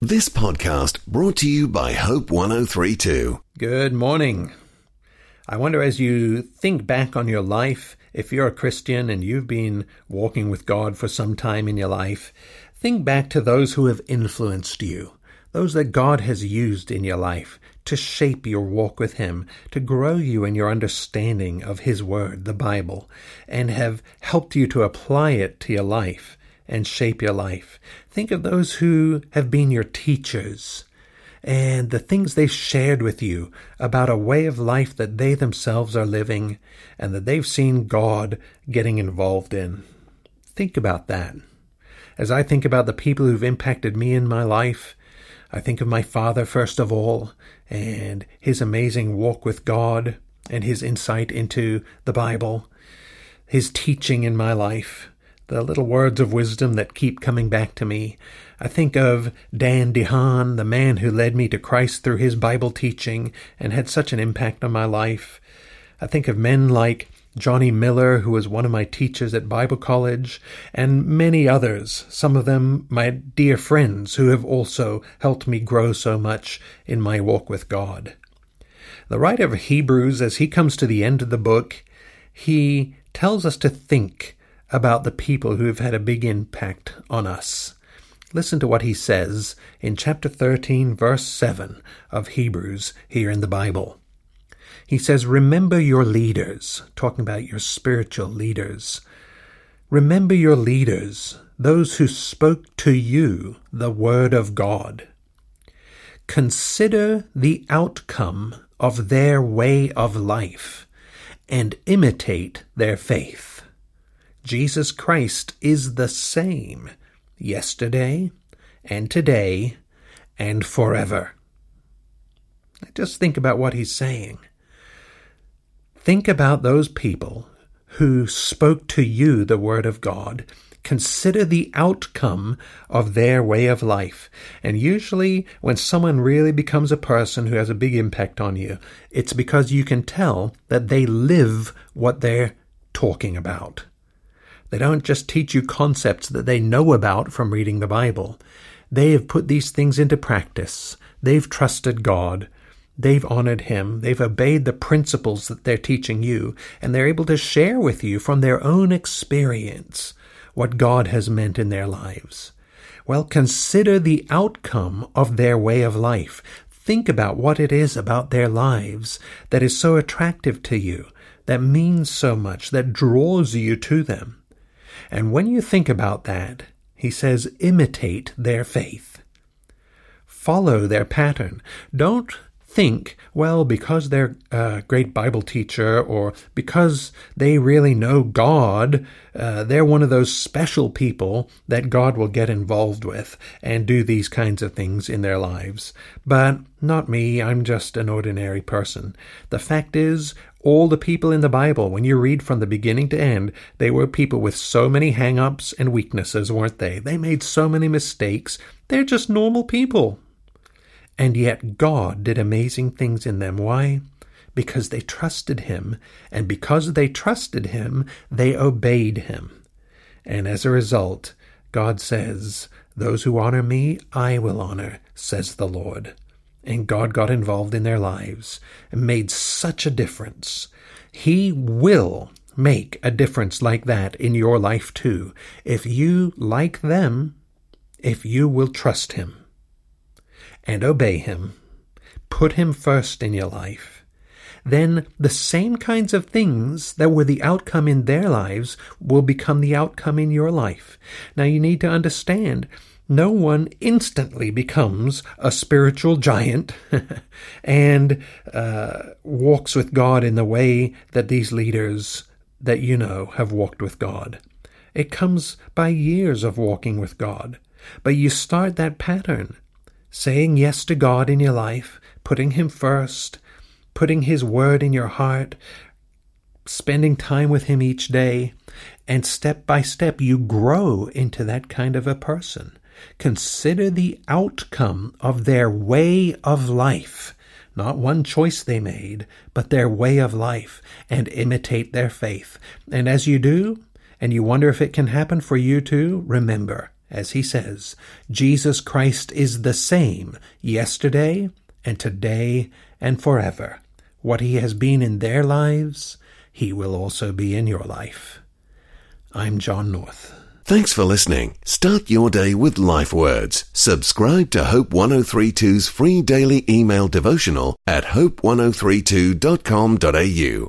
This podcast brought to you by Hope 1032. Good morning. I wonder, as you think back on your life, if you're a Christian and you've been walking with God for some time in your life, think back to those who have influenced you, those that God has used in your life to shape your walk with Him, to grow you in your understanding of His Word, the Bible, and have helped you to apply it to your life and shape your life. Think of those who have been your teachers and the things they've shared with you about a way of life that they themselves are living and that they've seen God getting involved in. Think about that. As I think about the people who've impacted me in my life, I think of my father first of all, and his amazing walk with God and his insight into the Bible, his teaching in my life, the little words of wisdom that keep coming back to me. I think of Dan DeHaan, the man who led me to Christ through his Bible teaching and had such an impact on my life. I think of men like Johnny Miller, who was one of my teachers at Bible College, and many others, some of them my dear friends who have also helped me grow so much in my walk with God. The writer of Hebrews, as he comes to the end of the book, he tells us to think about the people who have had a big impact on us. Listen to what he says in chapter 13, verse 7 of Hebrews here in the Bible. He says, "Remember your leaders," talking about your spiritual leaders. "Remember your leaders, those who spoke to you the word of God. Consider the outcome of their way of life and imitate their faith. Jesus Christ is the same yesterday and today and forever." Just think about what he's saying. Think about those people who spoke to you the word of God. Consider the outcome of their way of life. And usually when someone really becomes a person who has a big impact on you, it's because you can tell that they live what they're talking about. They don't just teach you concepts that they know about from reading the Bible. They have put these things into practice. They've trusted God. They've honored Him. They've obeyed the principles that they're teaching you, and they're able to share with you from their own experience what God has meant in their lives. Well, consider the outcome of their way of life. Think about what it is about their lives that is so attractive to you, that means so much, that draws you to them. And when you think about that, he says, imitate their faith. Follow their pattern. Don't think, well, because they're a great Bible teacher or because they really know God, they're one of those special people that God will get involved with and do these kinds of things in their lives. But not me. I'm just an ordinary person. The fact is, all the people in the Bible, when you read from the beginning to end, they were people with so many hang-ups and weaknesses, weren't they? They made so many mistakes. They're just normal people. And yet God did amazing things in them. Why? Because they trusted Him. And because they trusted Him, they obeyed Him. And as a result, God says, "Those who honor me, I will honor," says the Lord. And God got involved in their lives and made such a difference. He will make a difference like that in your life too, if you, like them, if you will trust Him and obey Him, put Him first in your life. Then the same kinds of things that were the outcome in their lives will become the outcome in your life. Now you need to understand, no one instantly becomes a spiritual giant and walks with God in the way that these leaders that you know have walked with God. It comes by years of walking with God. But you start that pattern, saying yes to God in your life, putting Him first, putting His word in your heart, spending time with Him each day, and step by step you grow into that kind of a person. Consider the outcome of their way of life, not one choice they made, but their way of life, and imitate their faith. And as you do, and you wonder if it can happen for you too, remember, as he says, Jesus Christ is the same yesterday and today and forever. What he has been in their lives, he will also be in your life. I'm John North. Thanks for listening. Start your day with Life Words. Subscribe to Hope 1032's free daily email devotional at hope1032.com.au.